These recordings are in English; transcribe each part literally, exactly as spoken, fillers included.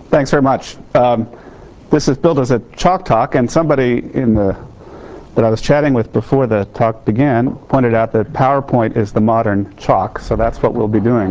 Thanks very much. Um, this is billed as a chalk talk, and somebody in the that I was chatting with before the talk began pointed out that PowerPoint is the modern chalk, so that's what we'll be doing.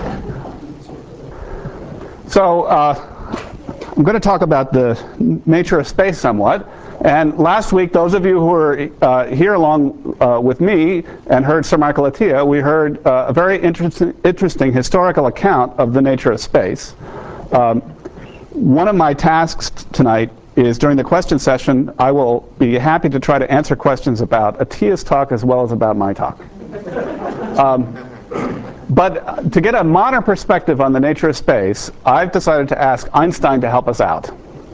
So uh, I'm going to talk about the nature of space somewhat. And last week, those of you who were uh, here along uh, with me and heard Sir Michael Atiyah, we heard uh, a very interesting, interesting historical account of the nature of space. Um, one of my tasks tonight is during the question session, I will be happy to try to answer questions about Atiyah's talk as well as about my talk. Um, but to get a modern perspective on the nature of space, I've decided to ask Einstein to help us out.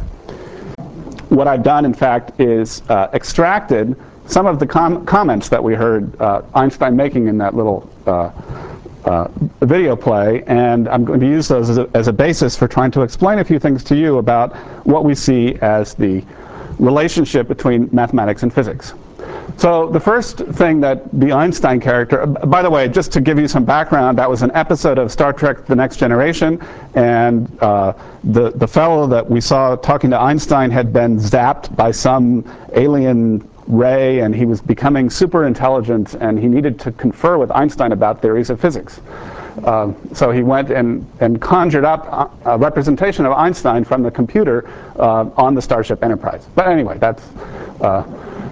What I've done, in fact, is uh, extracted some of the com comments that we heard uh, Einstein making in that little uh, uh, video play, and I'm going to use those as a, as a basis for trying to explain a few things to you about what we see as the relationship between mathematics and physics. So the first thing that the Einstein character, by the way, just to give you some background, that was an episode of Star Trek The Next Generation, and uh, the, the fellow that we saw talking to Einstein had been zapped by some alien ray, and he was becoming super intelligent, and he needed to confer with Einstein about theories of physics. Uh, so he went and, and conjured up a representation of Einstein from the computer uh, on the Starship Enterprise. But anyway, that's... Uh,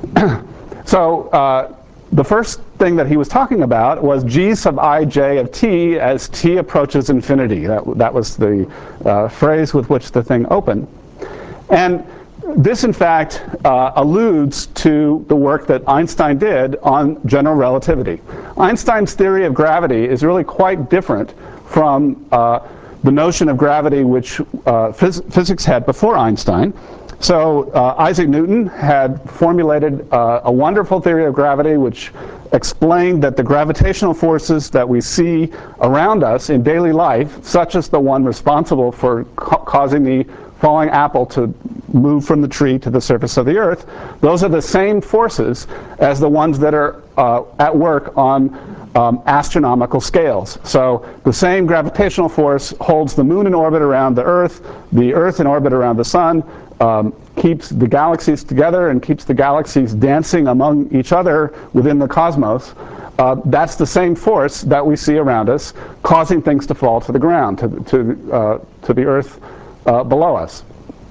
So uh, the first thing that he was talking about was g sub ij of t as t approaches infinity. That, that was the uh, phrase with which the thing opened. And this, in fact, uh, alludes to the work that Einstein did on general relativity. Einstein's theory of gravity is really quite different from uh, the notion of gravity which uh, phys physics had before Einstein. So uh, Isaac Newton had formulated uh, a wonderful theory of gravity which explained that the gravitational forces that we see around us in daily life, such as the one responsible for ca causing the falling apple to move from the tree to the surface of the earth, those are the same forces as the ones that are uh, at work on um, astronomical scales. So the same gravitational force holds the moon in orbit around the earth, the earth in orbit around the sun, um, keeps the galaxies together and keeps the galaxies dancing among each other within the cosmos. Uh, that's the same force that we see around us, causing things to fall to the ground, to, to, uh, to the earth uh, below us.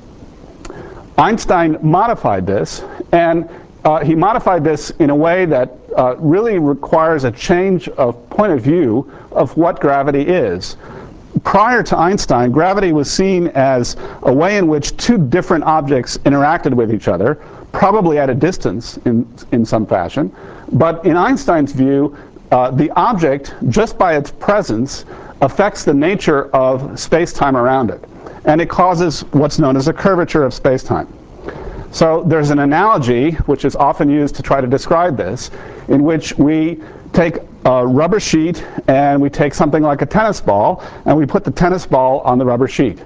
Einstein modified this, and uh, he modified this in a way that uh, really requires a change of point of view of what gravity is. Prior to Einstein, gravity was seen as a way in which two different objects interacted with each other, probably at a distance in, in some fashion. But in Einstein's view, uh, the object, just by its presence, affects the nature of space-time around it. And it causes what's known as a curvature of space-time. So there's an analogy, which is often used to try to describe this, in which we take a rubber sheet and we take something like a tennis ball and we put the tennis ball on the rubber sheet.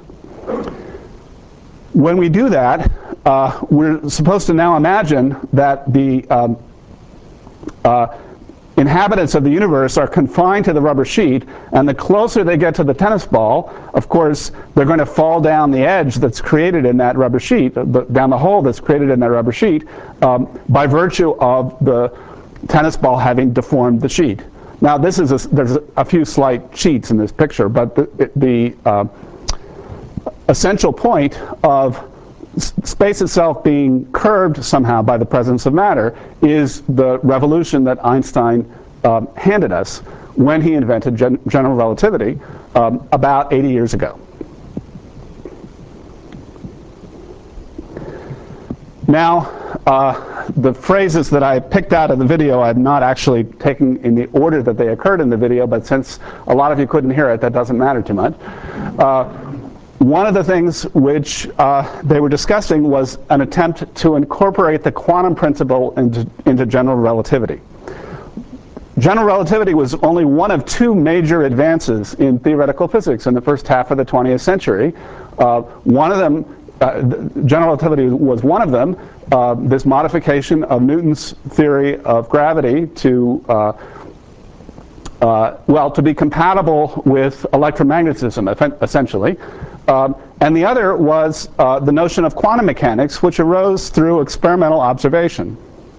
When we do that, uh, we're supposed to now imagine that the um, uh, inhabitants of the universe are confined to the rubber sheet, and the closer they get to the tennis ball, of course, they're going to fall down the edge that's created in that rubber sheet, down the hole that's created in that rubber sheet, um, by virtue of the tennis ball having deformed the sheet. Now, this is a, there's a few slight cheats in this picture, but the, the uh, essential point of space itself being curved somehow by the presence of matter is the revolution that Einstein um, handed us when he invented gen general relativity um, about eighty years ago. Now, uh, the phrases that I picked out of the video I'm not actually taking in the order that they occurred in the video, but since a lot of you couldn't hear it, that doesn't matter too much. Uh, One of the things which uh, they were discussing was an attempt to incorporate the quantum principle into, into general relativity. General relativity was only one of two major advances in theoretical physics in the first half of the twentieth century. Uh, one of them, uh, general relativity was one of them, uh, this modification of Newton's theory of gravity to uh, Uh, well, to be compatible with electromagnetism, essentially. Um, and the other was uh, the notion of quantum mechanics, which arose through experimental observation.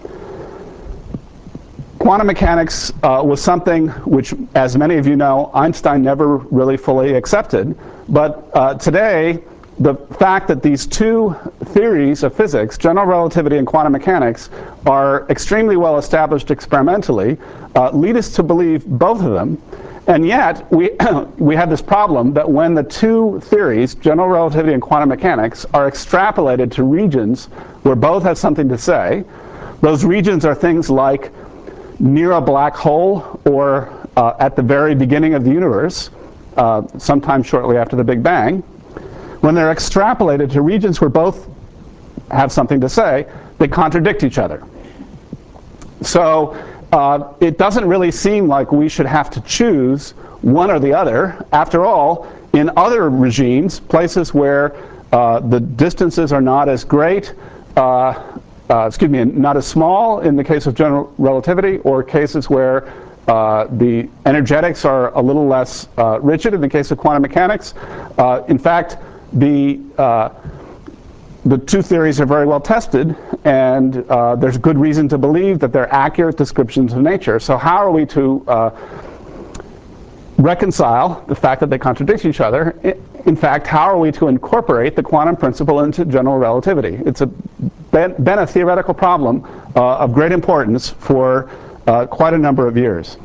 Quantum mechanics uh, was something which, as many of you know, Einstein never really fully accepted. But uh, today, the fact that these two theories of physics, general relativity and quantum mechanics, are extremely well established experimentally, uh, lead us to believe both of them. And yet, we, we have this problem that when the two theories, general relativity and quantum mechanics, are extrapolated to regions where both have something to say, those regions are things like near a black hole or uh, at the very beginning of the universe, uh, sometime shortly after the Big Bang. When they're extrapolated to regions where both have something to say, they contradict each other. So uh, it doesn't really seem like we should have to choose one or the other. After all, in other regimes, places where uh, the distances are not as great, uh, Uh, excuse me, not as small in the case of general relativity, or cases where uh, the energetics are a little less uh, rigid in the case of quantum mechanics. Uh, in fact, the, uh, the two theories are very well tested, and uh, there's good reason to believe that they're accurate descriptions of nature. So how are we to uh, reconcile the fact that they contradict each other? In fact, how are we to incorporate the quantum principle into general relativity? It's a, been, been a theoretical problem uh, of great importance for uh, quite a number of years.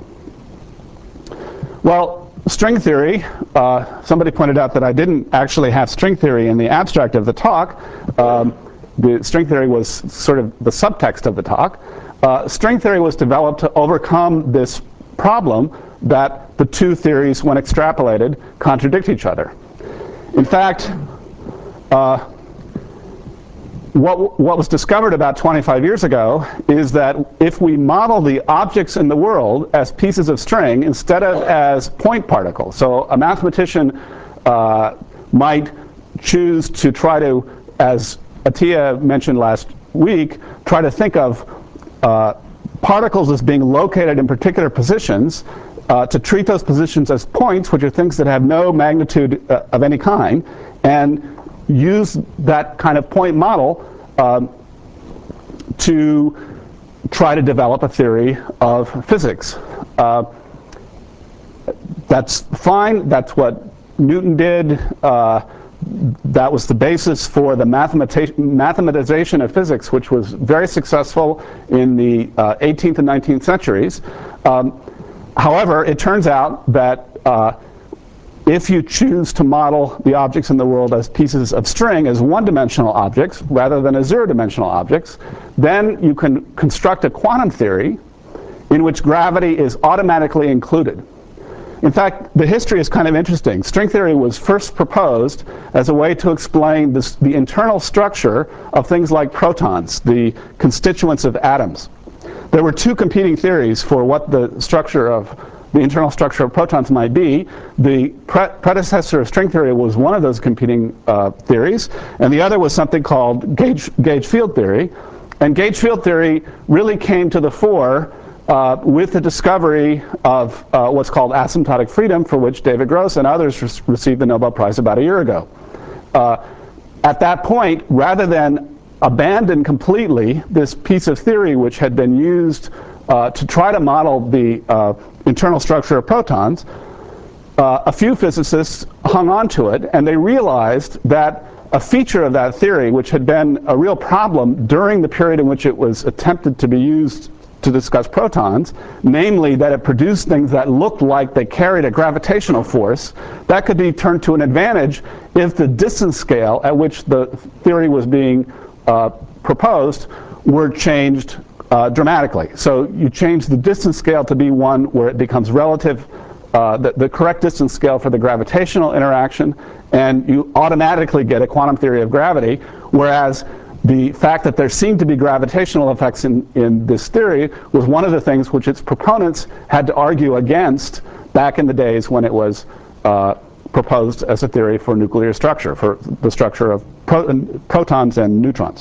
Well, string theory, uh, somebody pointed out that I didn't actually have string theory in the abstract of the talk. Um, the string theory was sort of the subtext of the talk. Uh, string theory was developed to overcome this problem that the two theories, when extrapolated, contradict each other. In fact, uh, what, what was discovered about twenty-five years ago is that if we model the objects in the world as pieces of string instead of as point particles, so a mathematician uh, might choose to try to, as Atiyah mentioned last week, try to think of uh, particles as being located in particular positions, Uh, to treat those positions as points, which are things that have no magnitude uh, of any kind, and use that kind of point model um, to try to develop a theory of physics. Uh, that's fine. That's what Newton did. Uh, that was the basis for the mathematization of physics, which was very successful in the uh, eighteenth and nineteenth centuries. Um, However, it turns out that uh, if you choose to model the objects in the world as pieces of string, as one-dimensional objects, rather than as zero-dimensional objects, then you can construct a quantum theory in which gravity is automatically included. In fact, the history is kind of interesting. String theory was first proposed as a way to explain this, the internal structure of things like protons, the constituents of atoms. There were two competing theories for what the structure of the internal structure of protons might be. The pre predecessor of string theory was one of those competing uh, theories, and the other was something called gauge, gauge field theory. And gauge field theory really came to the fore uh, with the discovery of uh, what's called asymptotic freedom, for which David Gross and others re received the Nobel Prize about a year ago. Uh, at that point, rather than abandon completely this piece of theory which had been used uh, to try to model the uh, internal structure of protons, uh, a few physicists hung on to it, and they realized that a feature of that theory, which had been a real problem during the period in which it was attempted to be used to discuss protons, namely that it produced things that looked like they carried a gravitational force, that could be turned to an advantage if the distance scale at which the theory was being Uh, proposed were changed uh, dramatically. So you change the distance scale to be one where it becomes relative, uh, the, the correct distance scale for the gravitational interaction, and you automatically get a quantum theory of gravity, whereas the fact that there seemed to be gravitational effects in, in this theory was one of the things which its proponents had to argue against back in the days when it was uh, proposed as a theory for nuclear structure, for the structure of pro protons and neutrons.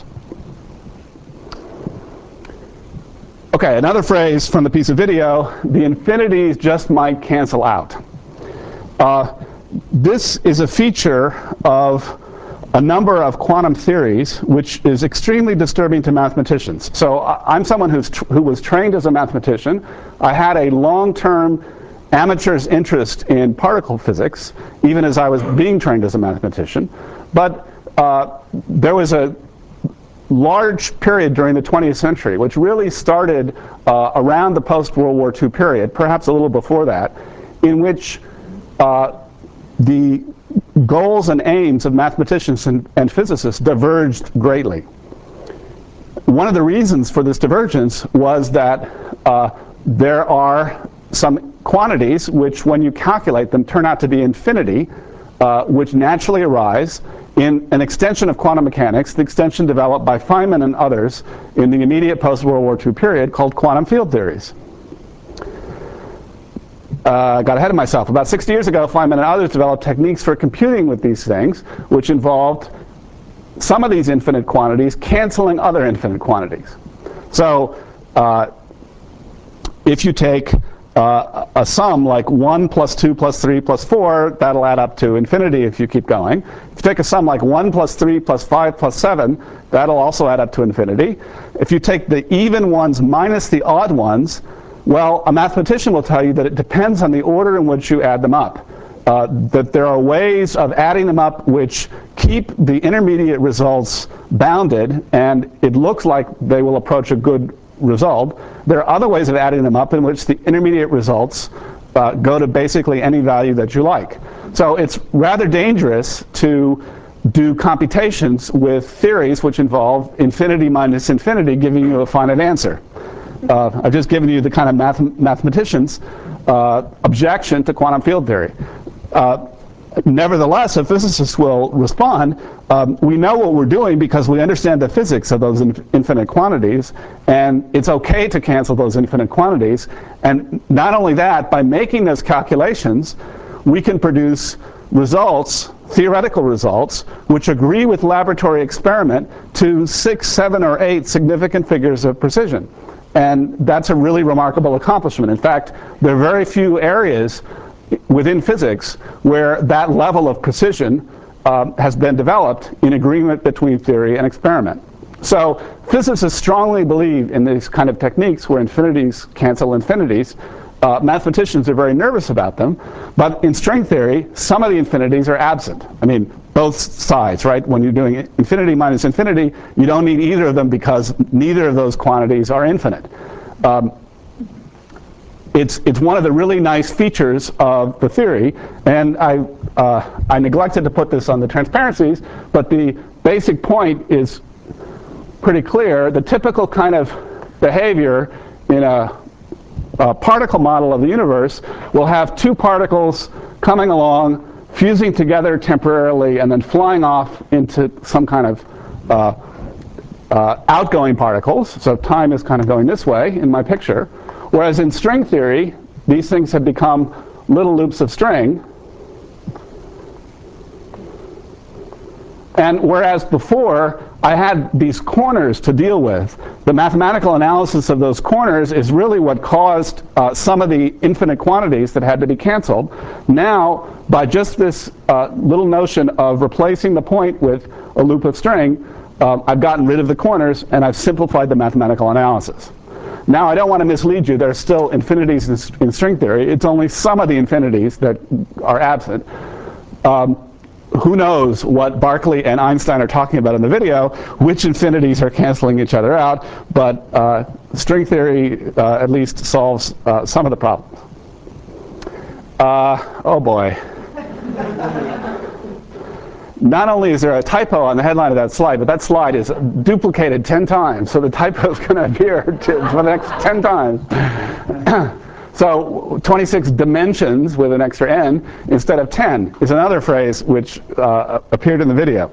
Okay, another phrase from the piece of video: the infinities just might cancel out. Uh, this is a feature of a number of quantum theories, which is extremely disturbing to mathematicians. So I'm someone who's tr who was trained as a mathematician. I had a long-term amateur's interest in particle physics, even as I was being trained as a mathematician. But uh, there was a large period during the twentieth century, which really started uh, around the post-World War Two period, perhaps a little before that, in which uh, the goals and aims of mathematicians and, and physicists diverged greatly. One of the reasons for this divergence was that uh, there are some quantities which, when you calculate them, turn out to be infinity, uh, which naturally arise in an extension of quantum mechanics, the extension developed by Feynman and others in the immediate post-World War Two period, called quantum field theories. I uh, got ahead of myself. About sixty years ago, Feynman and others developed techniques for computing with these things, which involved some of these infinite quantities canceling other infinite quantities. So uh, if you take uh, a sum like one plus two plus three plus four, that'll add up to infinity if you keep going. If you take a sum like one plus three plus five plus seven, that'll also add up to infinity. If you take the even ones minus the odd ones, well, a mathematician will tell you that it depends on the order in which you add them up. Uh, that there are ways of adding them up which keep the intermediate results bounded, and it looks like they will approach a good result. There are other ways of adding them up in which the intermediate results uh, go to basically any value that you like. So it's rather dangerous to do computations with theories which involve infinity minus infinity giving you a finite answer. Uh, I've just given you the kind of math mathematician's uh, objection to quantum field theory. Uh, nevertheless, a physicist will respond, um, we know what we're doing because we understand the physics of those in infinite quantities, and it's okay to cancel those infinite quantities. And not only that, by making those calculations, we can produce results, theoretical results, which agree with laboratory experiment to six, seven, or eight significant figures of precision. And that's a really remarkable accomplishment. In fact, there are very few areas within physics where that level of precision uh, has been developed in agreement between theory and experiment. So physicists strongly believe in these kind of techniques where infinities cancel infinities. Uh, mathematicians are very nervous about them, but in string theory, some of the infinities are absent. I mean, both sides, right? When you're doing infinity minus infinity, you don't need either of them because neither of those quantities are infinite. Um, it's, it's one of the really nice features of the theory, and I, uh, I neglected to put this on the transparencies, but the basic point is pretty clear. The typical kind of behavior in a Uh, particle model of the universe will have two particles coming along, fusing together temporarily, and then flying off into some kind of uh, uh, outgoing particles. So time is kind of going this way in my picture. Whereas in string theory, these things have become little loops of string. And whereas before, I had these corners to deal with, the mathematical analysis of those corners is really what caused uh, some of the infinite quantities that had to be canceled. Now, by just this uh, little notion of replacing the point with a loop of string, uh, I've gotten rid of the corners, and I've simplified the mathematical analysis. Now, I don't want to mislead you. There are still infinities in, in string theory. It's only some of the infinities that are absent. Um, Who knows what Berkeley and Einstein are talking about in the video, which infinities are canceling each other out, but uh, string theory uh, at least solves uh, some of the problems. Uh, oh boy. Not only is there a typo on the headline of that slide, but that slide is duplicated ten times, so the typo is going to appear for the next ten times. So twenty-six dimensions with an extra n instead of ten is another phrase which uh, appeared in the video.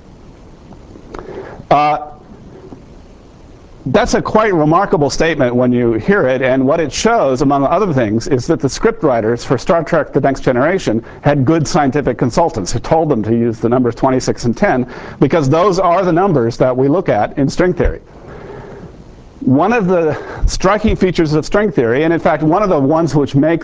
Uh, that's a quite remarkable statement when you hear it, and what it shows, among other things, is that the script writers for Star Trek The Next Generation had good scientific consultants who told them to use the numbers twenty-six and ten, because those are the numbers that we look at in string theory. One of the striking features of string theory, and in fact one of the ones which makes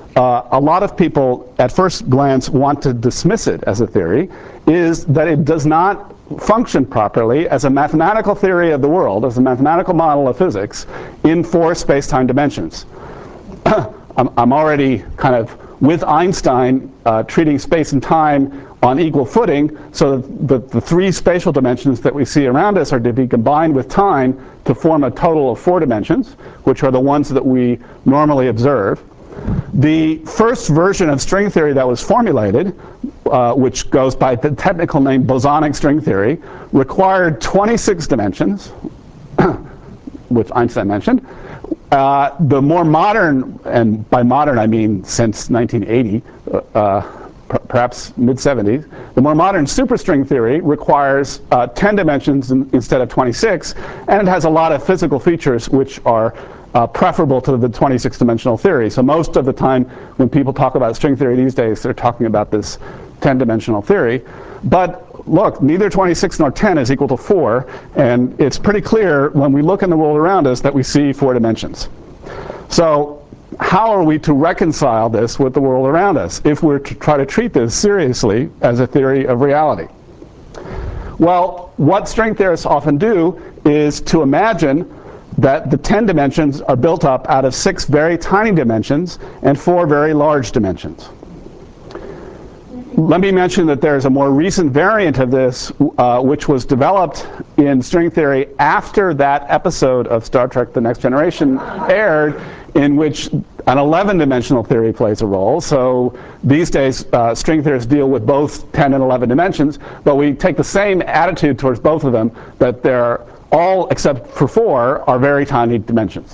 uh, a lot of people at first glance want to dismiss it as a theory, is that it does not function properly as a mathematical theory of the world, as a mathematical model of physics, in four space-time dimensions. I'm, I'm already kind of, with Einstein, uh, treating space and time on equal footing, so that the, the three spatial dimensions that we see around us are to be combined with time to form a total of four dimensions, which are the ones that we normally observe. The first version of string theory that was formulated, uh, which goes by the technical name bosonic string theory, required twenty-six dimensions, which Einstein mentioned. Uh, the more modern, and by modern I mean since nineteen eighty, uh, per perhaps mid seventies, the more modern superstring theory requires uh, ten dimensions in, instead of twenty-six, and it has a lot of physical features which are uh, preferable to the twenty-six dimensional theory. So most of the time when people talk about string theory these days, they're talking about this ten dimensional theory. But look, neither twenty-six nor ten is equal to four, and it's pretty clear when we look in the world around us that we see four dimensions. So how are we to reconcile this with the world around us if we're to try to treat this seriously as a theory of reality? Well, what string theorists often do is to imagine that the ten dimensions are built up out of six very tiny dimensions and four very large dimensions. Let me mention that there's a more recent variant of this, uh, which was developed in string theory after that episode of Star Trek The Next Generation aired, in which an eleven dimensional theory plays a role. So these days, uh, string theorists deal with both ten and eleven dimensions, but we take the same attitude towards both of them, that they're all, except for four, are very tiny dimensions.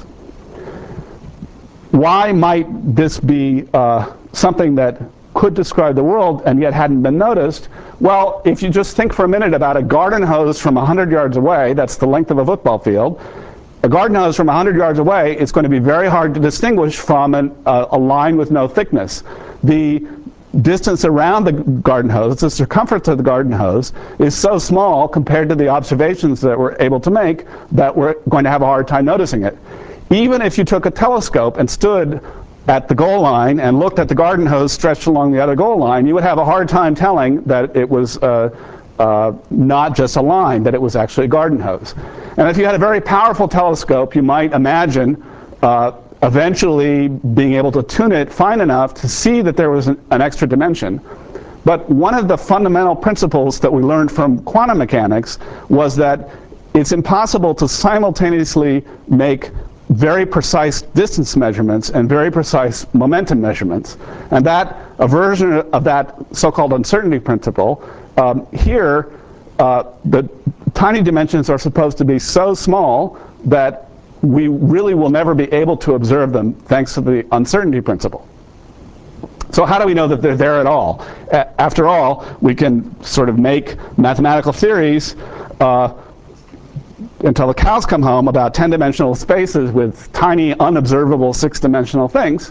Why might this be uh, something that could describe the world and yet hadn't been noticed? Well, if you just think for a minute about a garden hose from one hundred yards away, that's the length of a football field. A garden hose from one hundred yards away is going to be very hard to distinguish from an, uh, a line with no thickness. The distance around the garden hose, the circumference of the garden hose, is so small compared to the observations that we're able to make that we're going to have a hard time noticing it. Even if you took a telescope and stood at the goal line and looked at the garden hose stretched along the other goal line, you would have a hard time telling that it was uh, uh, not just a line, that it was actually a garden hose. And if you had a very powerful telescope, you might imagine uh, eventually being able to tune it fine enough to see that there was an, an extra dimension. But one of the fundamental principles that we learned from quantum mechanics was that it's impossible to simultaneously make very precise distance measurements and very precise momentum measurements. And that, a version of that so-called uncertainty principle, um, here uh, the tiny dimensions are supposed to be so small that we really will never be able to observe them thanks to the uncertainty principle. So how do we know that they're there at all? A after all, we can sort of make mathematical theories uh, until the cows come home about ten-dimensional spaces with tiny, unobservable six-dimensional things.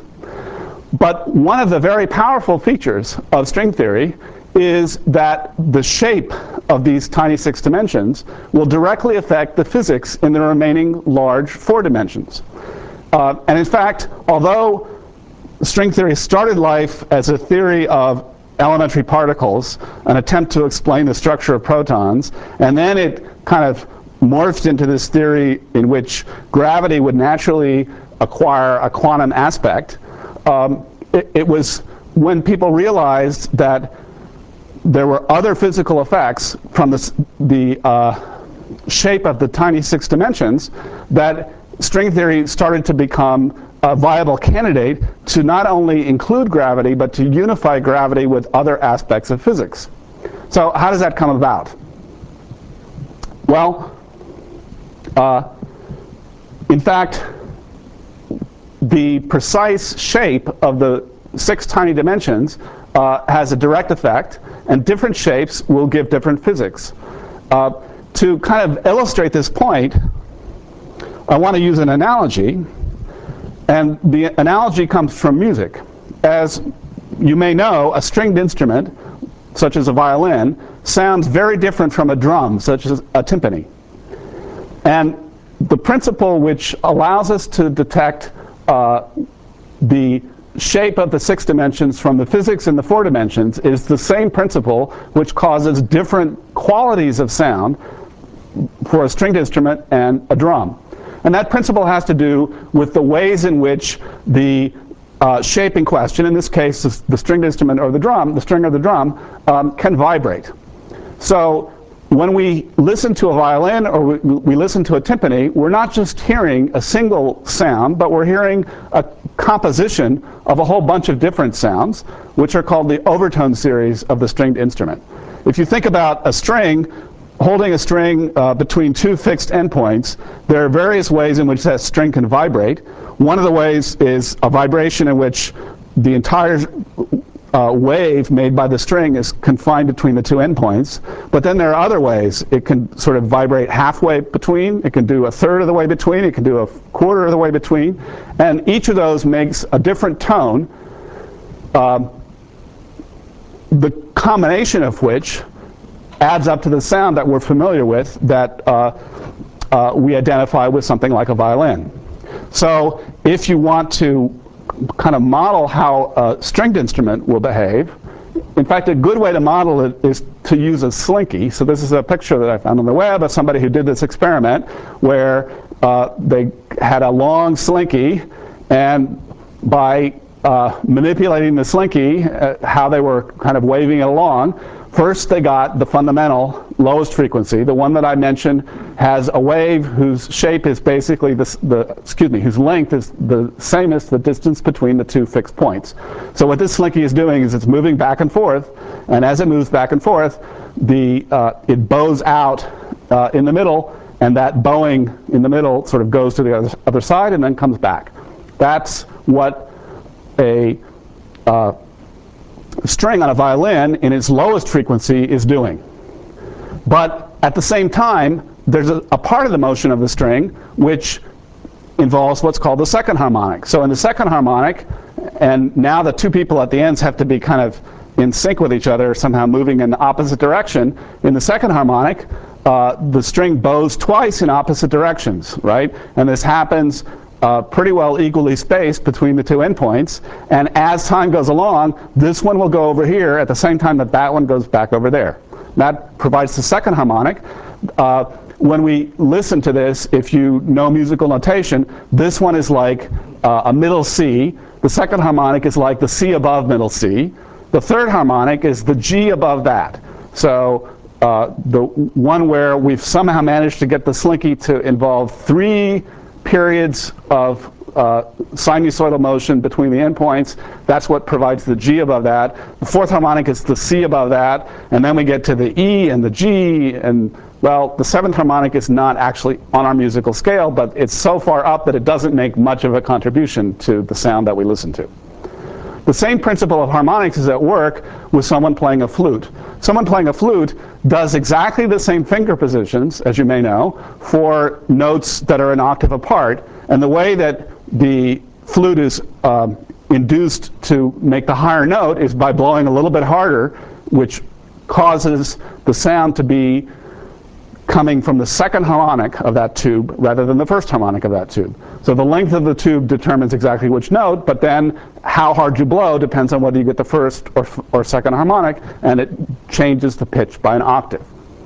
But one of the very powerful features of string theory is that the shape of these tiny six dimensions will directly affect the physics in the remaining large four dimensions. Uh, and in fact, although string theory started life as a theory of elementary particles, an attempt to explain the structure of protons, and then it kind of morphed into this theory in which gravity would naturally acquire a quantum aspect, um, it, it was when people realized that there were other physical effects from the, the uh, shape of the tiny six dimensions that string theory started to become a viable candidate to not only include gravity, but to unify gravity with other aspects of physics. So how does that come about? Well, uh, in fact, the precise shape of the six tiny dimensions uh, has a direct effect, and different shapes will give different physics. Uh, to kind of illustrate this point, I want to use an analogy, and the analogy comes from music. As you may know, a stringed instrument, such as a violin, sounds very different from a drum, such as a timpani. And the principle which allows us to detect uh, the shape of the six dimensions from the physics in the four dimensions is the same principle which causes different qualities of sound for a stringed instrument and a drum. And that principle has to do with the ways in which the uh, shape in question, in this case the stringed instrument or the drum, the string or the drum, um, can vibrate. So when we listen to a violin or we, we listen to a timpani, we're not just hearing a single sound, but we're hearing a composition of a whole bunch of different sounds, which are called the overtone series of the stringed instrument. If you think about a string, holding a string uh, between two fixed endpoints, there are various ways in which that string can vibrate. One of the ways is a vibration in which the entire uh, wave made by the string is confined between the two endpoints. But then there are other ways. It can sort of vibrate halfway between, it can do a third of the way between, it can do a quarter of the way between, and each of those makes a different tone, uh, the combination of which adds up to the sound that we're familiar with, that uh, uh, we identify with something like a violin. So if you want to kind of model how a stringed instrument will behave, in fact, a good way to model it is to use a slinky. So this is a picture that I found on the web of somebody who did this experiment where uh, they had a long slinky, and by uh, manipulating the slinky, uh, how they were kind of waving it along, first they got the fundamental lowest frequency. The one that I mentioned has a wave whose shape is basically the, the excuse me, whose length is the same as the distance between the two fixed points. So what this slinky is doing is it's moving back and forth, and as it moves back and forth, the uh, it bows out uh, in the middle, and that bowing in the middle sort of goes to the other, other side and then comes back. That's what a uh, string on a violin in its lowest frequency is doing. But at the same time, there's a, a part of the motion of the string which involves what's called the second harmonic. So in the second harmonic, and now the two people at the ends have to be kind of in sync with each other, somehow moving in the opposite direction. In the second harmonic, uh, the string bows twice in opposite directions, right? And this happens Uh, pretty well equally spaced between the two endpoints, and as time goes along, this one will go over here at the same time that that one goes back over there. That provides the second harmonic. Uh, when we listen to this, if you know musical notation, this one is like uh, a middle C. The second harmonic is like the C above middle C. The third harmonic is the G above that. So uh, the one where we've somehow managed to get the slinky to involve three periods of uh, sinusoidal motion between the endpoints, that's what provides the G above that. The fourth harmonic is the C above that, and then we get to the E and the G, and well, the seventh harmonic is not actually on our musical scale, but it's so far up that it doesn't make much of a contribution to the sound that we listen to. The same principle of harmonics is at work with someone playing a flute. Someone playing a flute does exactly the same finger positions, as you may know, for notes that are an octave apart. And the way that the flute is um, induced to make the higher note is by blowing a little bit harder, which causes the sound to be coming from the second harmonic of that tube rather than the first harmonic of that tube. So the length of the tube determines exactly which note, but then how hard you blow depends on whether you get the first or, or second harmonic, and it changes the pitch by an octave.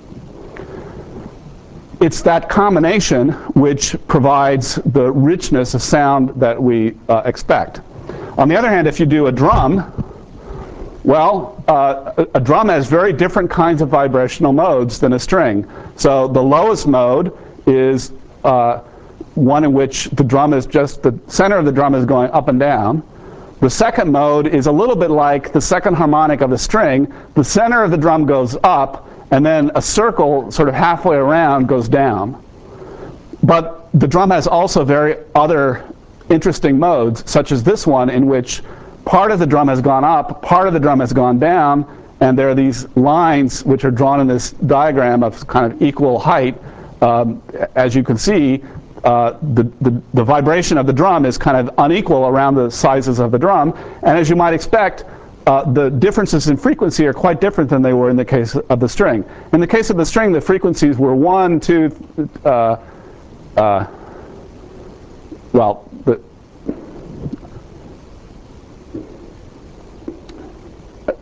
It's that combination which provides the richness of sound that we uh, expect. On the other hand, if you do a drum, well, uh, a, a drum has very different kinds of vibrational modes than a string. So the lowest mode is uh, one in which the drum is just, the center of the drum is going up and down. The second mode is a little bit like the second harmonic of the string. The center of the drum goes up, and then a circle sort of halfway around goes down. But the drum has also very other interesting modes, such as this one, in which part of the drum has gone up, part of the drum has gone down, and there are these lines which are drawn in this diagram of kind of equal height. Um, as you can see, uh, the, the, the vibration of the drum is kind of unequal around the sizes of the drum, and as you might expect, uh, the differences in frequency are quite different than they were in the case of the string. In the case of the string, the frequencies were one, two, uh, uh, well, the,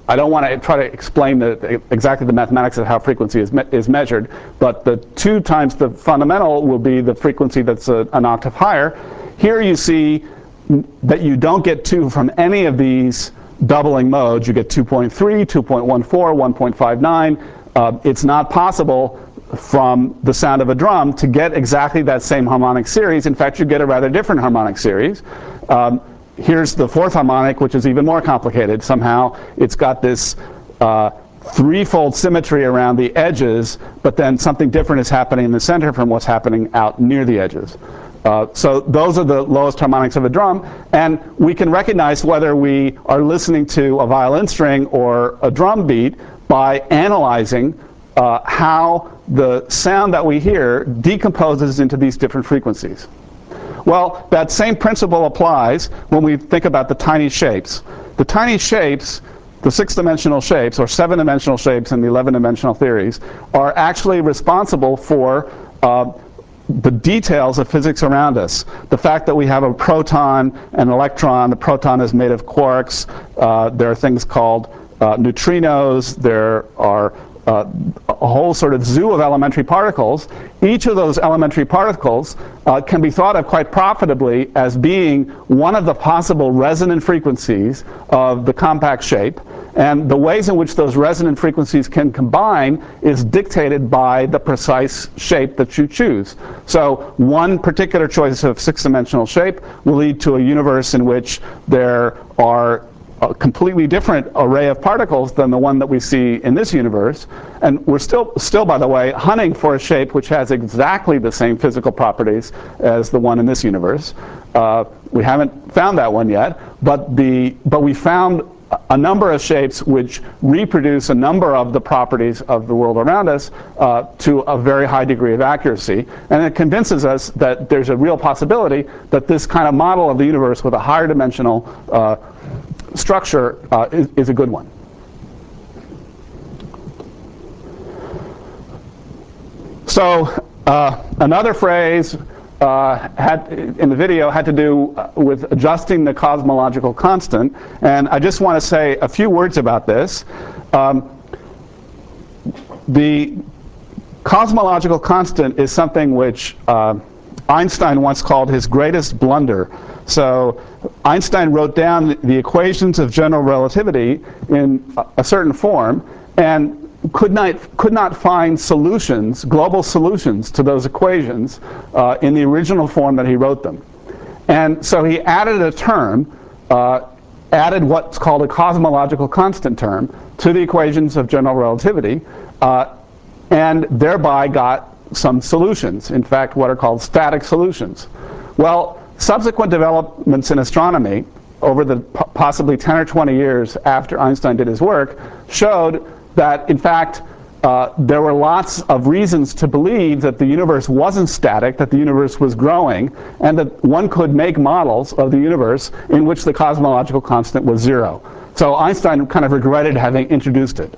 I don't want to try to explain the, exactly the mathematics of how frequency is, me is measured, but the two times the fundamental will be the frequency that's a, an octave higher. Here you see that you don't get two from any of these doubling modes. You get two point three, two point one four, one point five nine. Uh, it's not possible from the sound of a drum to get exactly that same harmonic series. In fact, you get a rather different harmonic series. Um, Here's the fourth harmonic, which is even more complicated. Somehow it's got this uh, threefold symmetry around the edges, but then something different is happening in the center from what's happening out near the edges. Uh, so those are the lowest harmonics of a drum, and we can recognize whether we are listening to a violin string or a drum beat by analyzing uh, how the sound that we hear decomposes into these different frequencies. Well, that same principle applies when we think about the tiny shapes. The tiny shapes, the six-dimensional shapes, or seven-dimensional shapes in the eleven-dimensional theories, are actually responsible for uh, the details of physics around us. The fact that we have a proton and an electron, the proton is made of quarks, uh, there are things called uh, neutrinos, there are Uh, a whole sort of zoo of elementary particles. Each of those elementary particles uh, can be thought of quite profitably as being one of the possible resonant frequencies of the compact shape. And the ways in which those resonant frequencies can combine is dictated by the precise shape that you choose. So one particular choice of six-dimensional shape will lead to a universe in which there are a completely different array of particles than the one that we see in this universe. And we're still, still, by the way, hunting for a shape which has exactly the same physical properties as the one in this universe. Uh, we haven't found that one yet, but, the, but we found a number of shapes which reproduce a number of the properties of the world around us uh, to a very high degree of accuracy. And it convinces us that there's a real possibility that this kind of model of the universe with a higher dimensional uh, structure uh, is, is a good one. So uh, another phrase uh, had, in the video had to do with adjusting the cosmological constant, and I just want to say a few words about this. Um, the cosmological constant is something which uh, Einstein once called his greatest blunder. So Einstein wrote down the equations of general relativity in a certain form and could not, could not find solutions, global solutions to those equations uh, in the original form that he wrote them. And so he added a term, uh, added what's called a cosmological constant term to the equations of general relativity, uh, and thereby got some solutions, in fact what are called static solutions. Well, subsequent developments in astronomy over the possibly ten or twenty years after Einstein did his work showed that, in fact, uh, there were lots of reasons to believe that the universe wasn't static, that the universe was growing, and that one could make models of the universe in which the cosmological constant was zero. So Einstein kind of regretted having introduced it.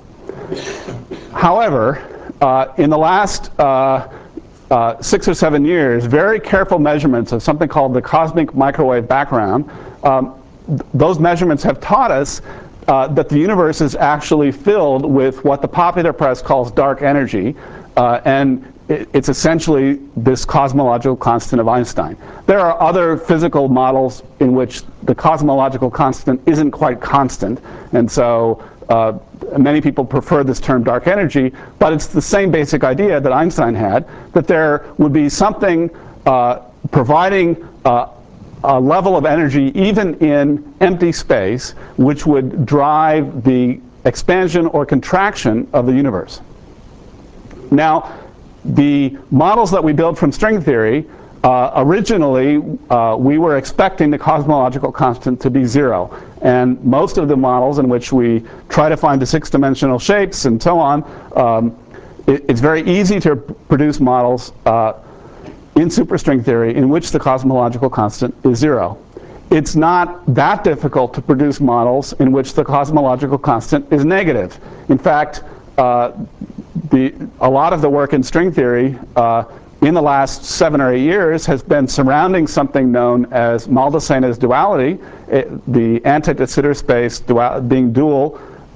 However, uh, in the last uh, uh, six or seven years, very careful measurements of something called the cosmic microwave background, um, th those measurements have taught us Uh, that the universe is actually filled with what the popular press calls dark energy, uh, and it, it's essentially this cosmological constant of Einstein. There are other physical models in which the cosmological constant isn't quite constant, and so uh, many people prefer this term dark energy, but it's the same basic idea that Einstein had, that there would be something uh, providing uh, a level of energy even in empty space which would drive the expansion or contraction of the universe. Now, the models that we build from string theory, uh, originally uh, we were expecting the cosmological constant to be zero. And most of the models in which we try to find the six-dimensional shapes and so on, um, it, it's very easy to produce models uh, in superstring theory in which the cosmological constant is zero. It's not that difficult to produce models in which the cosmological constant is negative. In fact, uh, the, a lot of the work in string theory uh, in the last seven or eight years has been surrounding something known as Maldaceno's duality, it, the anti-de Sitter space dual, being dual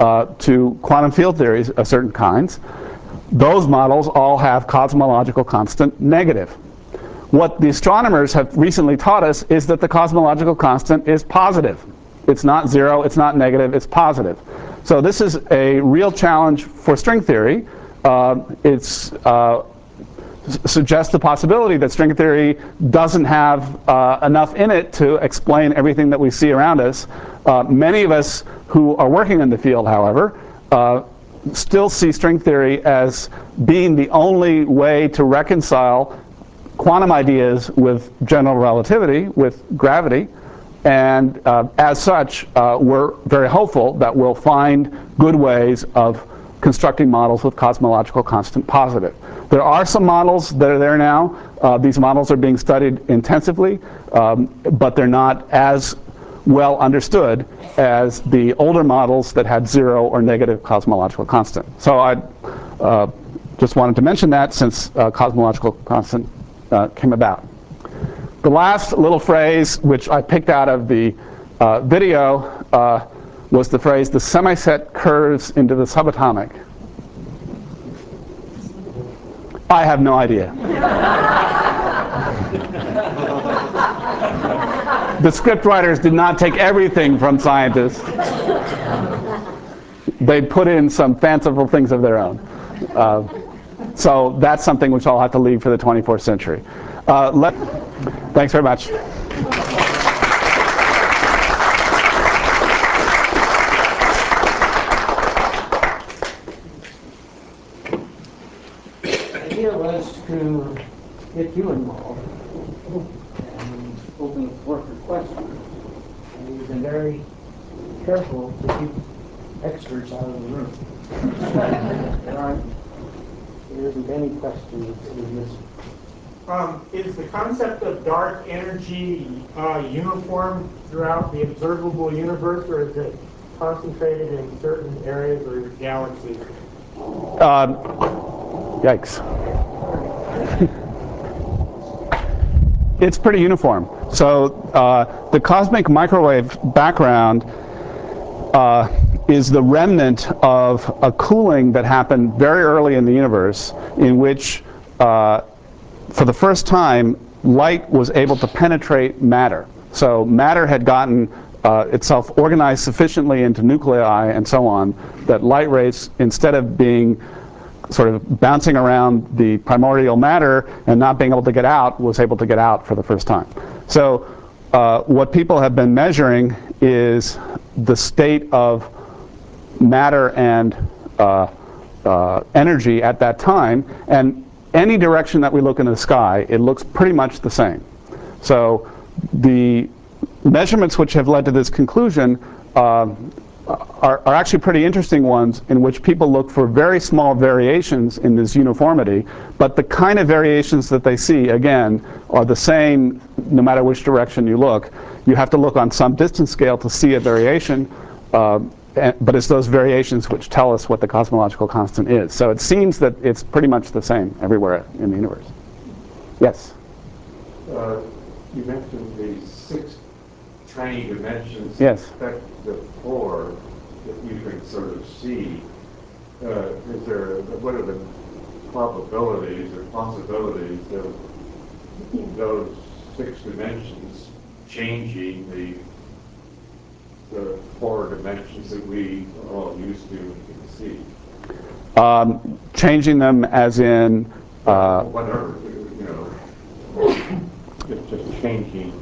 uh, to quantum field theories of certain kinds. Those models all have cosmological constant negative. What the astronomers have recently taught us is that the cosmological constant is positive. It's not zero, it's not negative, it's positive. So this is a real challenge for string theory. Uh, it's uh, suggests the possibility that string theory doesn't have uh, enough in it to explain everything that we see around us. Uh, many of us who are working in the field, however, uh, still see string theory as being the only way to reconcile quantum ideas with general relativity, with gravity. And uh, as such, uh, we're very hopeful that we'll find good ways of constructing models with cosmological constant positive. There are some models that are there now. Uh, these models are being studied intensively, um, but they're not as well understood as the older models that had zero or negative cosmological constant. So I uh, just wanted to mention that since uh, cosmological constant uh, came about. The last little phrase, which I picked out of the uh, video, uh, was the phrase, the semiset curves into the subatomic. I have no idea. The script writers did not take everything from scientists. They put in some fanciful things of their own. Uh, so that's something which I'll have to leave for the twenty-fourth century. Uh, let, thanks very much. The idea was to get you involved and open the floor for questions. And you've been very careful to keep experts out of the room. there, aren't, there isn't any questions in this. Um, is the concept of dark energy uh, uniform throughout the observable universe, or is it concentrated in certain areas or galaxies? Um, yikes. It's pretty uniform. So uh, the cosmic microwave background uh, is the remnant of a cooling that happened very early in the universe, in which uh, for the first time, light was able to penetrate matter. So matter had gotten uh, itself organized sufficiently into nuclei and so on that light rays, instead of being sort of bouncing around the primordial matter and not being able to get out, was able to get out for the first time. So uh, what people have been measuring is the state of matter and uh, uh, energy at that time, and any direction that we look in the sky, it looks pretty much the same. So the measurements which have led to this conclusion uh, are, are actually pretty interesting ones, in which people look for very small variations in this uniformity, but the kind of variations that they see, again, are the same no matter which direction you look. You have to look on some distance scale to see a variation. Uh, And, but it's those variations which tell us what the cosmological constant is. So it seems that it's pretty much the same everywhere in the universe. Yes? Uh, you mentioned the six tiny dimensions. Yes. That the four that you can sort of see. Uh, is there, what are the probabilities or possibilities of those six dimensions changing the the four dimensions that we are all used to and can see? Um, changing them as in? Uh, Whatever, you know, it's just changing.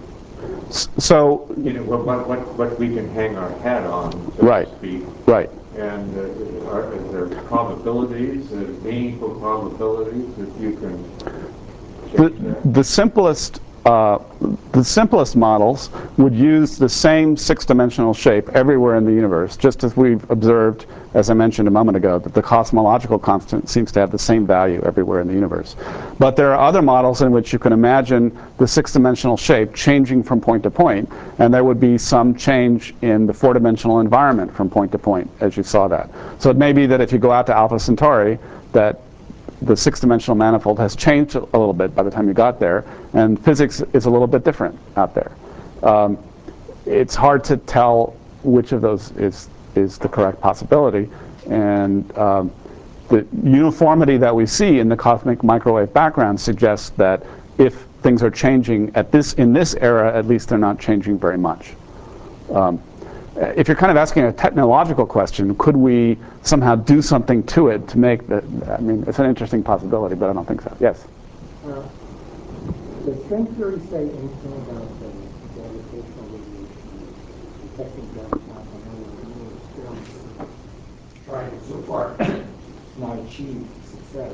So, You know, what, what, what, what we can hang our hat on, so right, to speak. Right. And uh, are, is there probabilities, uh, meaningful probabilities that you can The, change that? the simplest Uh, the simplest models would use the same six-dimensional shape everywhere in the universe, just as we've observed, as I mentioned a moment ago, that the cosmological constant seems to have the same value everywhere in the universe. But there are other models in which you can imagine the six-dimensional shape changing from point to point, and there would be some change in the four-dimensional environment from point to point, as you saw that. So it may be that if you go out to Alpha Centauri, that the six-dimensional manifold has changed a little bit by the time you got there, and physics is a little bit different out there. Um, it's hard to tell which of those is is the correct possibility. And um, the uniformity that we see in the cosmic microwave background suggests that if things are changing at this in this era, at least they're not changing very much. Um, if you're kind of asking a technological question, could we somehow do something to it to make that? I mean, it's an interesting possibility, but I don't think so. Yes. Uh, does string theory say anything about the gravitational radiation affecting gravitational experiments? Right, so far, not achieved success.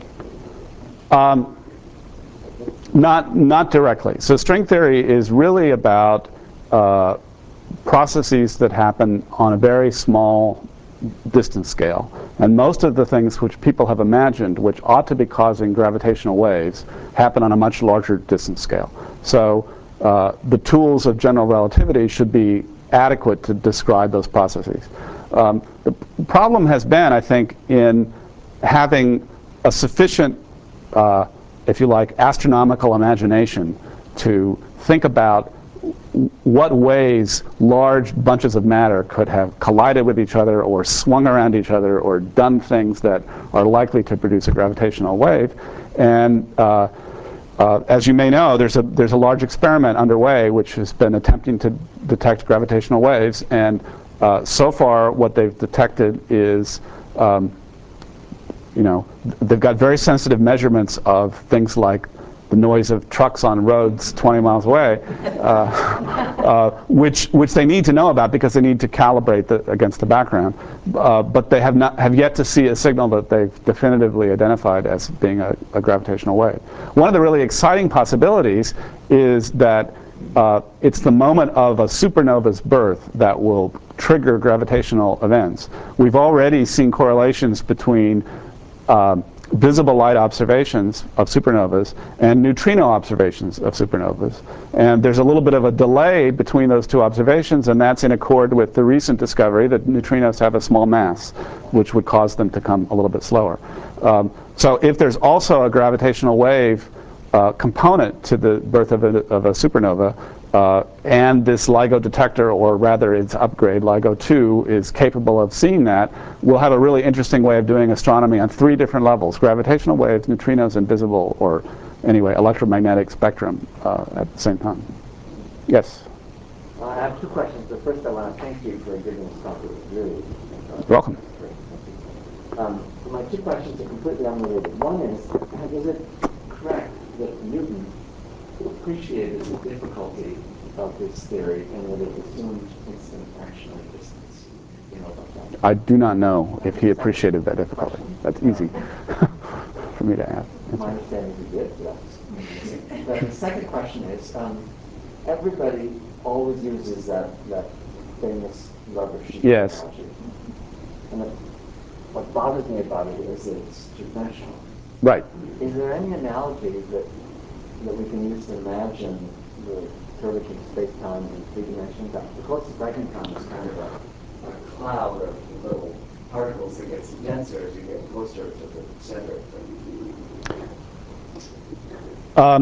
Um, not not directly. So string theory is really about uh, processes that happen on a very small distance scale. And most of the things which people have imagined, which ought to be causing gravitational waves, happen on a much larger distance scale. So uh, the tools of general relativity should be adequate to describe those processes. Um, the problem has been, I think, in having a sufficient, uh, if you like, astronomical imagination to think about what ways large bunches of matter could have collided with each other or swung around each other or done things that are likely to produce a gravitational wave. And uh, uh, as you may know, there's a, there's a large experiment underway which has been attempting to detect gravitational waves. And uh, so far, what they've detected is um, you know, they've got very sensitive measurements of things like the noise of trucks on roads twenty miles away, uh, uh, which which they need to know about because they need to calibrate the, against the background. Uh, but they have not have yet to see a signal that they've definitively identified as being a, a gravitational wave. One of the really exciting possibilities is that uh, it's the moment of a supernova's birth that will trigger gravitational events. We've already seen correlations between Um, visible light observations of supernovas and neutrino observations of supernovas. And there's a little bit of a delay between those two observations, and that's in accord with the recent discovery that neutrinos have a small mass, which would cause them to come a little bit slower. Um, so if there's also a gravitational wave uh, component to the birth of a, of a supernova, Uh, and this LIGO detector, or rather its upgrade, LIGO two, is capable of seeing that, we'll have a really interesting way of doing astronomy on three different levels: gravitational waves, neutrinos, and visible, or anyway, electromagnetic spectrum uh, at the same time. Yes? Uh, I have two questions. The first, I want to thank you for giving this talk. It was really uh, You're welcome. great. Um, my two questions are completely unrelated. One is, is it correct that Newton appreciated the difficulty of this theory and that it assumed instant fractional distance? You know about that? I do not know if he appreciated that difficulty. That's easy for me to ask. My understanding is he did, yes. But the second question is, um, everybody always uses that, that famous rubber sheet Yes. analogy. And the, what bothers me about it is that it's two-dimensional. Right. Is there any analogy that that we can use to imagine the curvature of space-time in three dimensions? The closest I can come is kind of a, a cloud of little particles that gets denser as you get closer to the center of things. Um,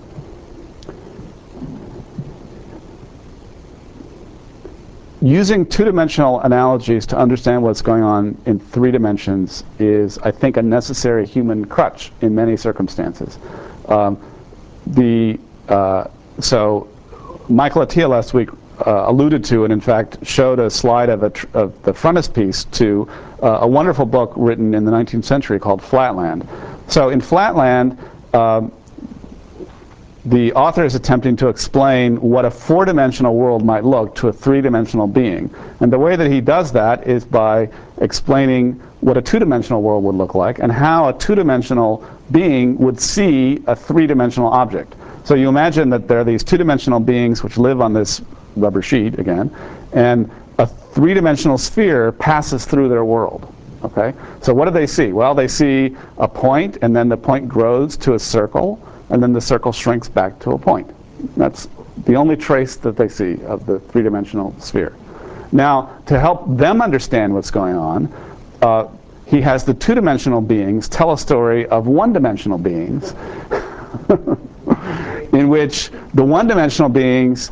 using two-dimensional analogies to understand what's going on in three dimensions is, I think, a necessary human crutch in many circumstances. Um, The, uh, so Michael Atiyah last week uh, alluded to, and in fact showed a slide of, a tr of the frontispiece to uh, a wonderful book written in the nineteenth century called Flatland. So in Flatland, um, the author is attempting to explain what a four-dimensional world might look to a three-dimensional being. And the way that he does that is by explaining what a two-dimensional world would look like and how a two-dimensional being would see a three-dimensional object. So you imagine that there are these two-dimensional beings which live on this rubber sheet, again, and a three-dimensional sphere passes through their world. Okay? So what do they see? Well, they see a point, and then the point grows to a circle, and then the circle shrinks back to a point. That's the only trace that they see of the three-dimensional sphere. Now, to help them understand what's going on, uh, he has the two-dimensional beings tell a story of one-dimensional beings in which the one-dimensional beings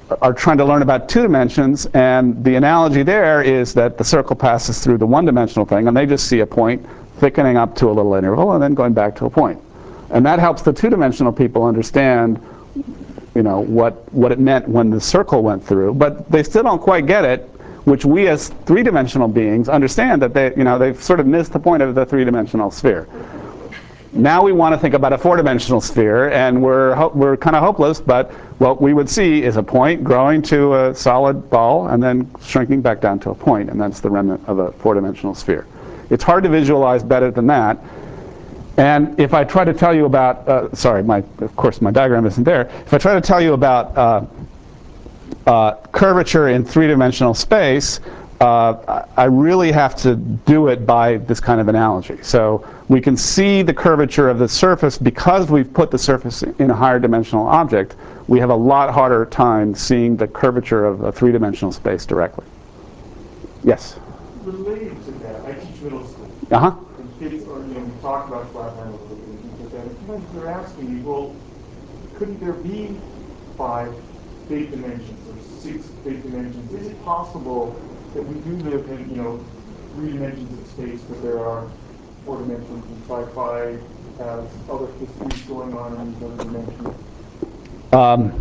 are trying to learn about two dimensions, and the analogy there is that the circle passes through the one-dimensional thing, and they just see a point thickening up to a little interval and then going back to a point. And that helps the two-dimensional people understand, you know, what, what it meant when the circle went through. But they still don't quite get it, which we as three-dimensional beings understand that they, you know, they've sort of missed the point of the three-dimensional sphere. Now we want to think about a four-dimensional sphere, and we're, we're kind of hopeless, but what we would see is a point growing to a solid ball and then shrinking back down to a point, and that's the remnant of a four-dimensional sphere. It's hard to visualize better than that. And if I try to tell you about, uh, sorry, my, of course my diagram isn't there. If I try to tell you about uh, uh, curvature in three-dimensional space, uh, I really have to do it by this kind of analogy. So we can see the curvature of the surface because we've put the surface in a higher dimensional object. We have a lot harder time seeing the curvature of a three-dimensional space directly. Yes? Related to that, I teach middle school. Uh-huh. And kids are, you know, we talk about flatland over and things like that. And sometimes they're asking me, well, couldn't there be five big dimensions or six big dimensions? Is it possible that we do live in, you know, three dimensions of space, but there are four dimensions, and sci-fi has other histories going on in these other dimensions? Um,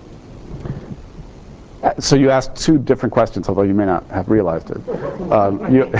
so you asked two different questions, although you may not have realized it. Um, you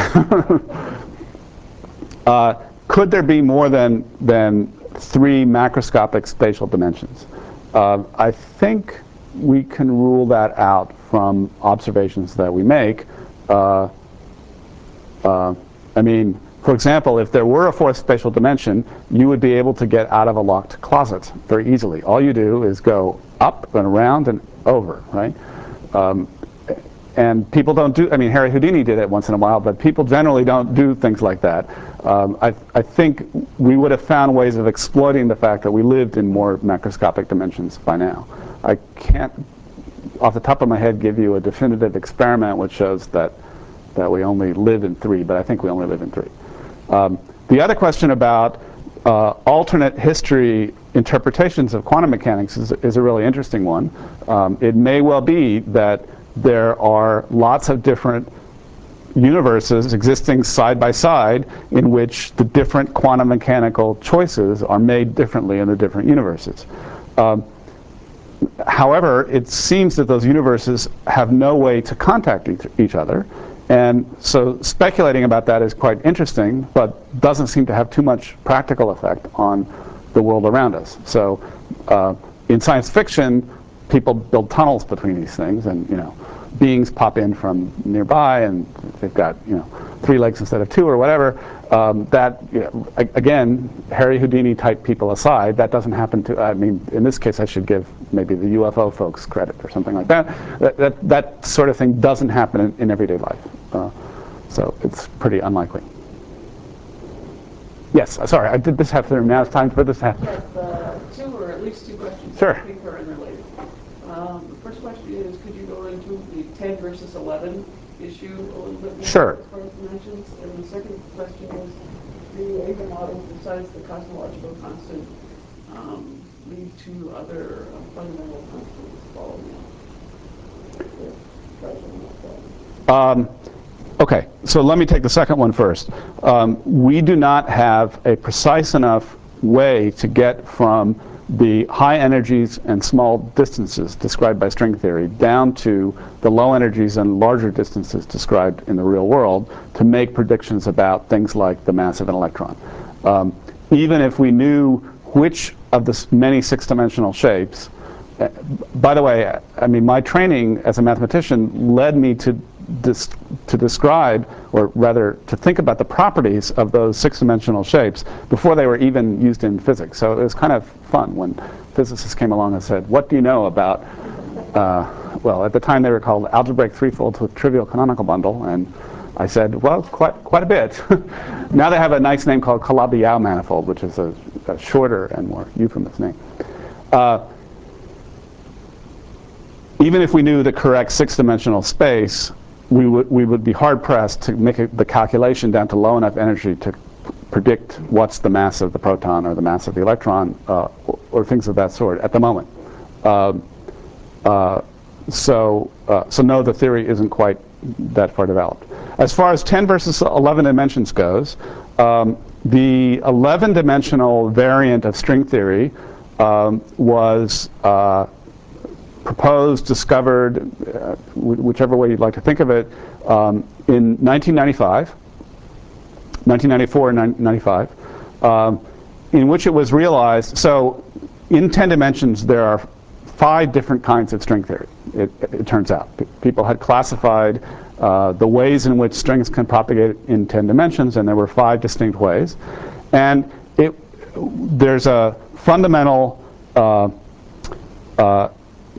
uh, could there be more than, than three macroscopic spatial dimensions? Uh, I think we can rule that out from observations that we make. Uh, uh, I mean, for example, if there were a fourth spatial dimension, you would be able to get out of a locked closet very easily. All you do is go up and around and over, right? Um, and people don't do, I mean, Harry Houdini did it once in a while, but people generally don't do things like that. Um, I, I think we would have found ways of exploiting the fact that we lived in more macroscopic dimensions by now. I can't, off the top of my head, give you a definitive experiment which shows that, that we only live in three, but I think we only live in three. Um, the other question about uh, alternate history interpretations of quantum mechanics is, is a really interesting one. Um, it may well be that there are lots of different universes existing side by side in which the different quantum mechanical choices are made differently in the different universes. Um, however, it seems that those universes have no way to contact each, each other. And so speculating about that is quite interesting, but doesn't seem to have too much practical effect on the world around us. So uh, in science fiction, people build tunnels between these things, and you know, beings pop in from nearby, and they've got, you know, three legs instead of two or whatever. Um, that, you know, again, Harry Houdini type people aside, that doesn't happen to, I mean, in this case I should give maybe the U F O folks credit or something like that. That, that, that sort of thing doesn't happen in, in everyday life. Uh, so it's pretty unlikely. Yes, sorry, I did this half through. Now it's time for this half. I have uh, two or at least two questions Sure. that I think are unrelated. Um, the first question is, could you go into the ten versus eleven issue a little bit more Sure. as far as dimensions? And the second question is, do any models besides the cosmological constant um, lead to other uh, fundamental constants following up? Um, okay, so let me take the second one first. Um, we do not have a precise enough way to get from the high energies and small distances described by string theory down to the low energies and larger distances described in the real world to make predictions about things like the mass of an electron. Um, even if we knew which of the many six-dimensional shapes, uh, by the way, I mean, my training as a mathematician led me to Dis to describe, or rather to think about the properties of those six-dimensional shapes before they were even used in physics. So it was kind of fun when physicists came along and said, what do you know about, uh, well, at the time they were called algebraic threefolds with trivial canonical bundle, and I said, well, quite, quite a bit. Now they have a nice name called Calabi-Yau manifold, which is a, a shorter and more euphemous name. Uh, even if we knew the correct six-dimensional space, we would we would be hard pressed to make a, the calculation down to low enough energy to predict what's the mass of the proton or the mass of the electron, uh, or, or things of that sort at the moment. Uh, uh, so, uh, so no, the theory isn't quite that far developed. As far as ten versus eleven dimensions goes, um, the eleven dimensional variant of string theory um, was uh, proposed, discovered, uh, whichever way you'd like to think of it, um, in nineteen ninety-five, nineteen ninety-four and ninety-five, um, in which it was realized, so in ten dimensions there are five different kinds of string theory, it, it, it turns out. P people had classified uh, the ways in which strings can propagate in ten dimensions, and there were five distinct ways. And it, there's a fundamental uh, uh,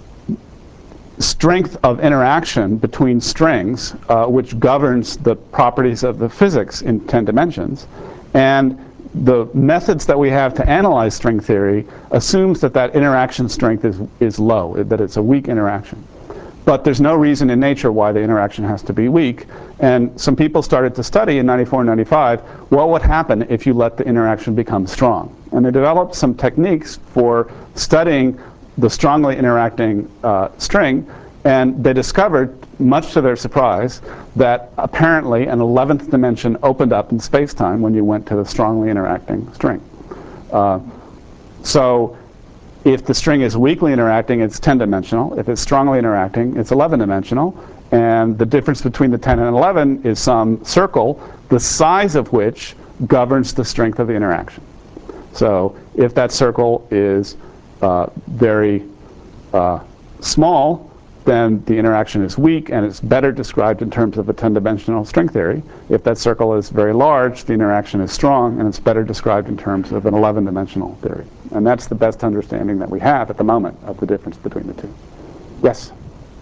strength of interaction between strings, uh, which governs the properties of the physics in ten dimensions. And the methods that we have to analyze string theory assumes that that interaction strength is, is low, that it's a weak interaction. But there's no reason in nature why the interaction has to be weak. And some people started to study in ninety-four and ninety-five, what would happen if you let the interaction become strong? And they developed some techniques for studying the strongly interacting uh, string, and they discovered, much to their surprise, that apparently an eleventh dimension opened up in space-time when you went to the strongly interacting string. Uh, so if the string is weakly interacting, it's ten dimensional. If it's strongly interacting, it's eleven dimensional. And the difference between the ten and eleven is some circle, the size of which governs the strength of the interaction. So if that circle is uh, very uh, small, then the interaction is weak, and it's better described in terms of a ten dimensional string theory. If that circle is very large, the interaction is strong, and it's better described in terms of an eleven dimensional theory. And that's the best understanding that we have at the moment of the difference between the two. Yes?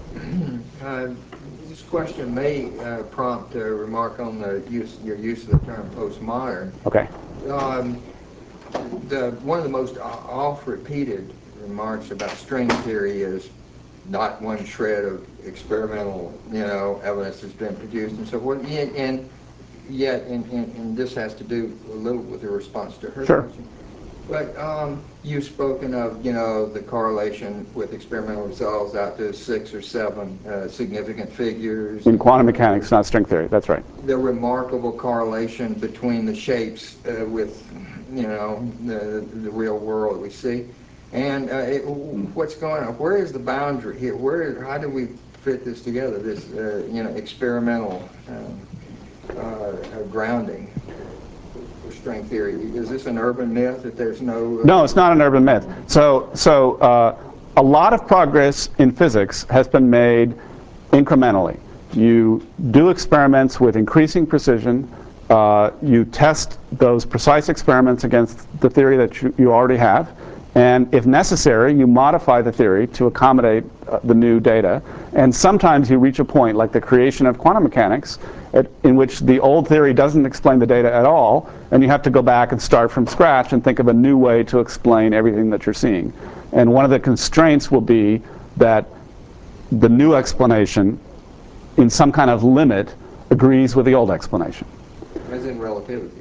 Uh, this question may uh, prompt a remark on the use, your use of the term postmodern. Okay. Um, the, one of the most oft-repeated remarks about string theory is not one shred of experimental, you know, evidence has been produced and so forth. And, and yet, and, and, and this has to do a little with the response to her Sure. question. But um, you've spoken of, you know, the correlation with experimental results out to six or seven uh, significant figures. In quantum mechanics, not string theory. That's right. The remarkable correlation between the shapes uh, with, you know, the, the real world we see. And uh, it, what's going on? Where is the boundary here? Where? How do we fit this together? This, uh, you know, experimental um, uh, grounding for string theory. Is this an urban myth that there's no? Uh, no, it's not an urban myth. So, so uh, a lot of progress in physics has been made incrementally. You do experiments with increasing precision. Uh, you test those precise experiments against the theory that you, you already have. And if necessary, you modify the theory to accommodate uh, the new data. And sometimes you reach a point, like the creation of quantum mechanics, at, in which the old theory doesn't explain the data at all, and you have to go back and start from scratch and think of a new way to explain everything that you're seeing. And one of the constraints will be that the new explanation, in some kind of limit, agrees with the old explanation. As in relativity.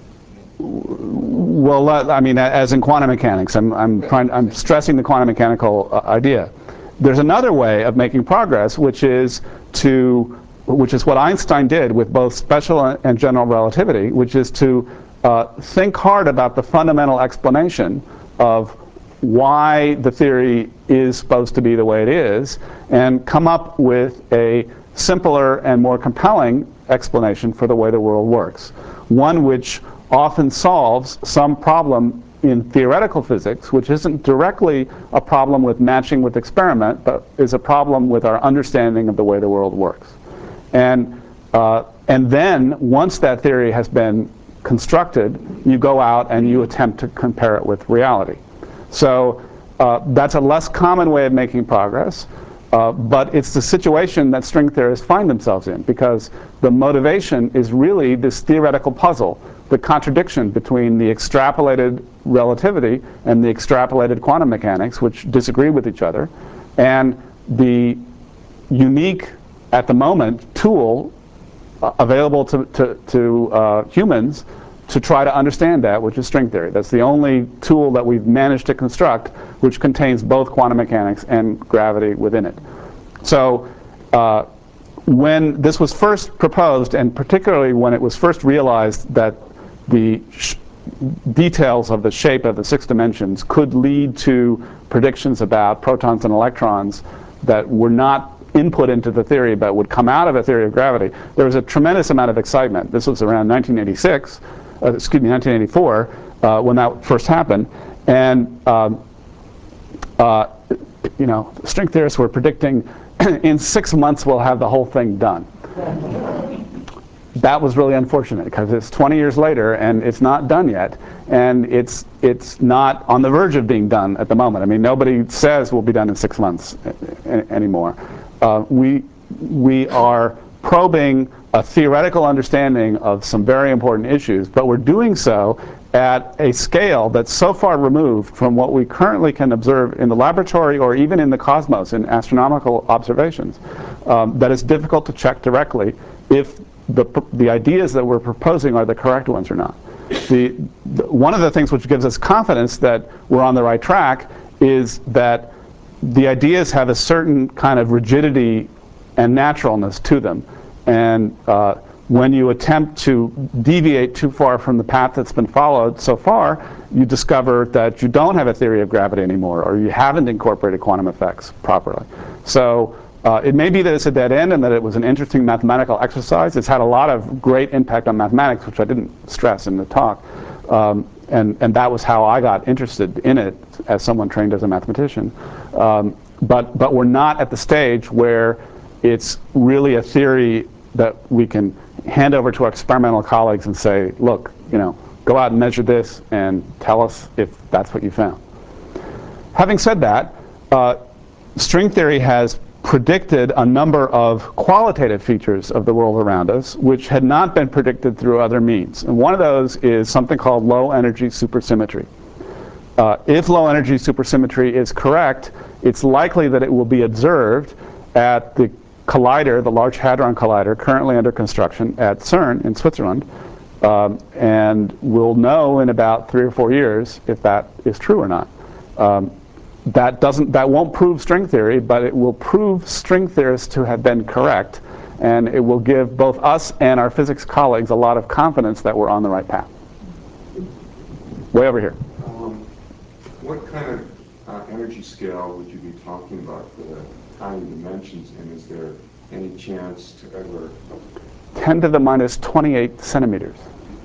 Well, I mean, as in quantum mechanics, I'm, I'm, trying, I'm stressing the quantum mechanical uh, idea. There's another way of making progress, which is to, which is what Einstein did with both special and general relativity, which is to uh, think hard about the fundamental explanation of why the theory is supposed to be the way it is, and come up with a simpler and more compelling explanation for the way the world works. One which often solves some problem in theoretical physics, which isn't directly a problem with matching with experiment, but is a problem with our understanding of the way the world works. And, uh, and then, once that theory has been constructed, you go out and you attempt to compare it with reality. So uh, that's a less common way of making progress. Uh, but it's the situation that string theorists find themselves in, because the motivation is really this theoretical puzzle, the contradiction between the extrapolated relativity and the extrapolated quantum mechanics, which disagree with each other, and the unique, at the moment, tool uh, available to, to, to uh, humans to try to understand that, which is string theory. That's the only tool that we've managed to construct which contains both quantum mechanics and gravity within it. So uh, when this was first proposed, and particularly when it was first realized that the sh details of the shape of the six dimensions could lead to predictions about protons and electrons that were not input into the theory but would come out of a theory of gravity, there was a tremendous amount of excitement. This was around nineteen eighty-six, uh, excuse me, nineteen eighty-four, uh, when that first happened. And um, uh, you know, string theorists were predicting in six months we'll have the whole thing done. That was really unfortunate because it's twenty years later and it's not done yet, and it's it's not on the verge of being done at the moment. I mean, nobody says we'll be done in six months anymore. Uh, we we are probing a theoretical understanding of some very important issues, but we're doing so at a scale that's so far removed from what we currently can observe in the laboratory or even in the cosmos in astronomical observations um, that it's difficult to check directly if the, the ideas that we're proposing are the correct ones or not. The, the, one of the things which gives us confidence that we're on the right track is that the ideas have a certain kind of rigidity and naturalness to them. And uh, when you attempt to deviate too far from the path that's been followed so far, you discover that you don't have a theory of gravity anymore, or you haven't incorporated quantum effects properly. So uh, it may be that it's a dead end and that it was an interesting mathematical exercise. It's had a lot of great impact on mathematics, which I didn't stress in the talk. Um, and, and that was how I got interested in it as someone trained as a mathematician. Um, but, but we're not at the stage where it's really a theory that we can hand over to our experimental colleagues and say, look, you know, go out and measure this and tell us if that's what you found. Having said that, uh, string theory has predicted a number of qualitative features of the world around us which had not been predicted through other means. And one of those is something called low energy supersymmetry. Uh, if low energy supersymmetry is correct, it's likely that it will be observed at the collider, the Large Hadron Collider, currently under construction at CERN in Switzerland, um, and we'll know in about three or four years if that is true or not. Um, that doesn't, that won't prove string theory, but it will prove string theorists to have been correct, and it will give both us and our physics colleagues a lot of confidence that we're on the right path. Way over here. Um, what kind of uh, energy scale would you be talking about for the tiny dimensions, and is there any chance to ever... ten to the minus twenty-eight centimeters.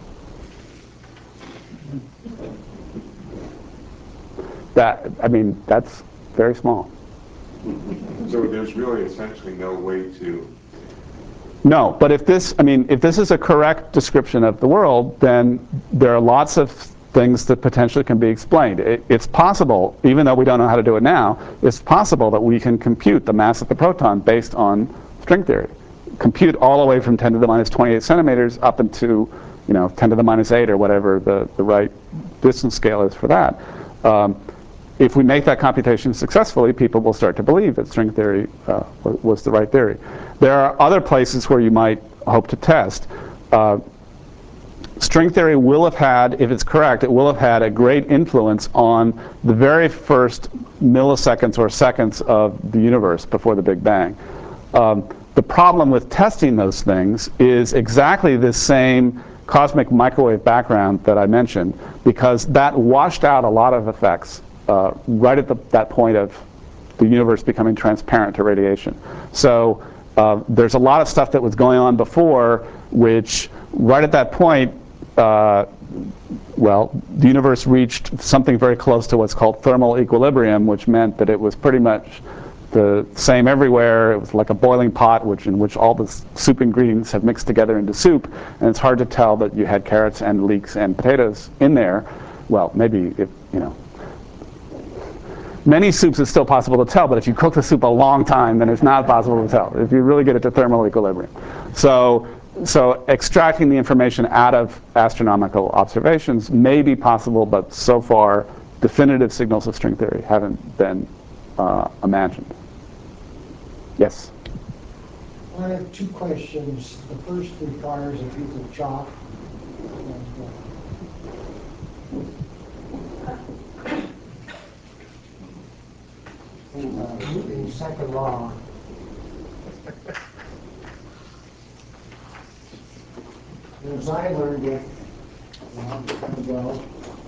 That, I mean, that's very small. So there's really essentially no way to... No, but if this, I mean, if this is a correct description of the world, then there are lots of things that potentially can be explained. It, it's possible, even though we don't know how to do it now, it's possible that we can compute the mass of the proton based on string theory. Compute all the way from ten to the minus twenty-eight centimeters up into, you know, ten to the minus eight or whatever the, the right distance scale is for that. Um, if we make that computation successfully, people will start to believe that string theory uh, was the right theory. There are other places where you might hope to test. Uh, String theory will have had, if it's correct, it will have had a great influence on the very first milliseconds or seconds of the universe before the Big Bang. Um, the problem with testing those things is exactly the same cosmic microwave background that I mentioned, because that washed out a lot of effects uh, right at the, that point of the universe becoming transparent to radiation. So uh, there's a lot of stuff that was going on before, which right at that point, Uh, well, the universe reached something very close to what's called thermal equilibrium, which meant that it was pretty much the same everywhere. It was like a boiling pot which, in which all the soup ingredients have mixed together into soup, and it's hard to tell that you had carrots and leeks and potatoes in there. Well, maybe, if, you know, many soups it's still possible to tell, but if you cook the soup a long time, then it's not possible to tell, if you really get it to thermal equilibrium. So. So extracting the information out of astronomical observations may be possible, but so far definitive signals of string theory haven't been uh, imagined. Yes? I have two questions. The first requires a piece of chalk. And, uh, Newton's second law As I learned it, long time ago,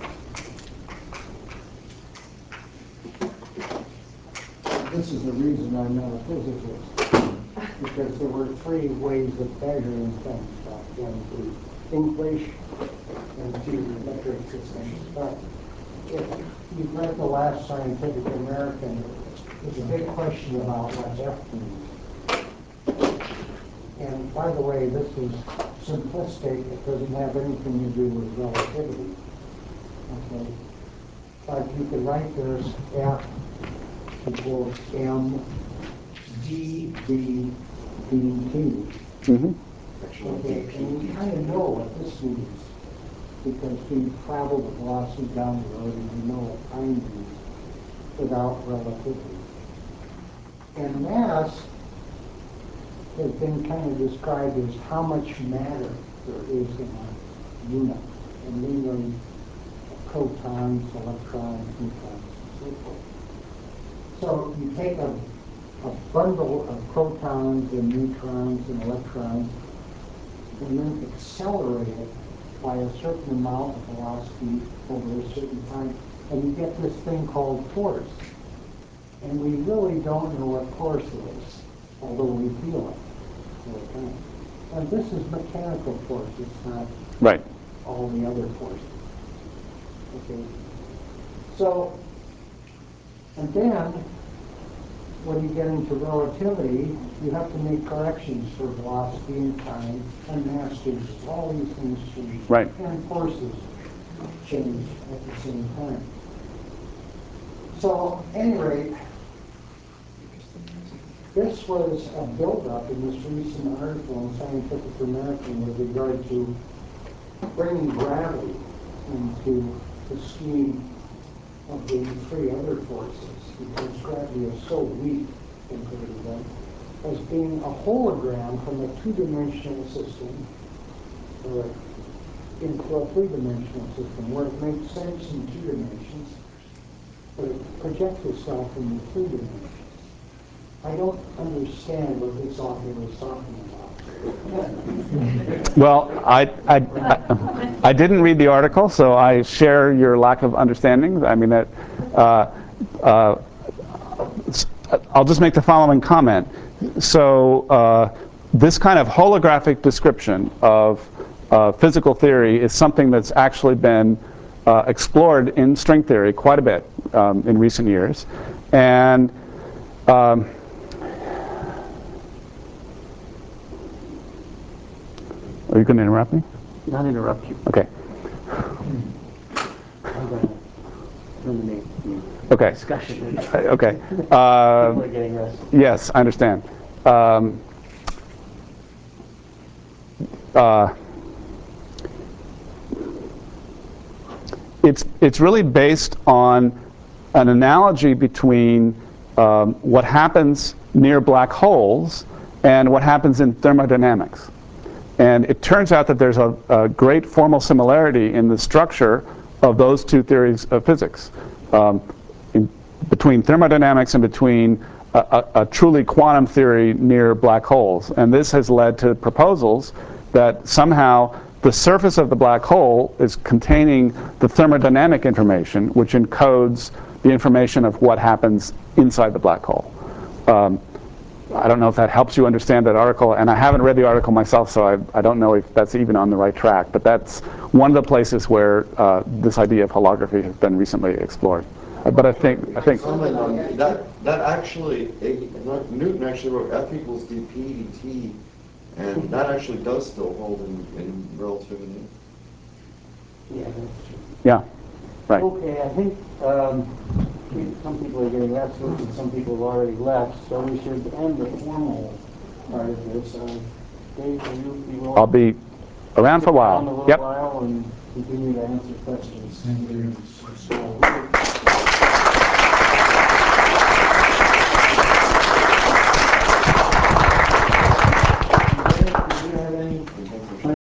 this is the reason I'm not a physicist, because there were three ways of measuring things back then, to inflation and to metric systems. But if you've read the last Scientific American, there's a big question about what F means. And by the way, this is simplistic. It doesn't have anything to do with relativity. Okay, but you could write this F equals M D B D T. Mm-hmm. Okay, and you kind of know what this means because we've traveled the velocity down the road and we know what time means without relativity. And mass has been kind of described as how much matter there is in a unit, and we learn protons, electrons, neutrons, and so forth. So you take a, a bundle of protons and neutrons and electrons and then accelerate it by a certain amount of velocity over a certain time, and you get this thing called force. And we really don't know what force is, although we feel it. Okay. And this is mechanical force, it's not Right. all the other forces. Okay. So, and then, when you get into relativity, you have to make corrections for velocity and time, and mass changes. All these things change. Right. And forces change at the same time. So, at any rate, this was a build-up in this recent article in Scientific American with regard to bringing gravity into the scheme of the three other forces, because gravity is so weak compared to them, as being a hologram from a two-dimensional system or into a three-dimensional system, where it makes sense in two dimensions, but it projects itself in the three dimensions. I don't understand what this author was talking about. Well, I, I, I, I didn't read the article, so I share your lack of understanding. I mean, that, uh, uh, I'll just make the following comment. So uh, this kind of holographic description of uh, physical theory is something that's actually been uh, explored in string theory quite a bit um, in recent years. And um, are you going to interrupt me? Not interrupt you. Okay. I'm going to eliminate the Okay. discussion. Uh, okay. People Uh, are getting rested. yes, I understand. Um, uh, it's it's really based on an analogy between um, what happens near black holes and what happens in thermodynamics. And it turns out that there's a, a great formal similarity in the structure of those two theories of physics, um, in, between thermodynamics and between a, a, a truly quantum theory near black holes. And this has led to proposals that somehow the surface of the black hole is containing the thermodynamic information, which encodes the information of what happens inside the black hole. Um, I don't know if that helps you understand that article, and I haven't read the article myself, so I, I don't know if that's even on the right track. But that's one of the places where uh, this idea of holography has been recently explored. Uh, but I think I think Comment on that. That actually, Newton actually wrote F equals dp dt, and that actually does still hold in, in relativity. Yeah, that's true. yeah, right. Okay, I think um, some people are getting restless and some people have already left, so we should end the formal part of this. Uh, Dave, will you be willing I'll be around for a to stick around a while. little Yep. while and continue to answer questions? Thank you.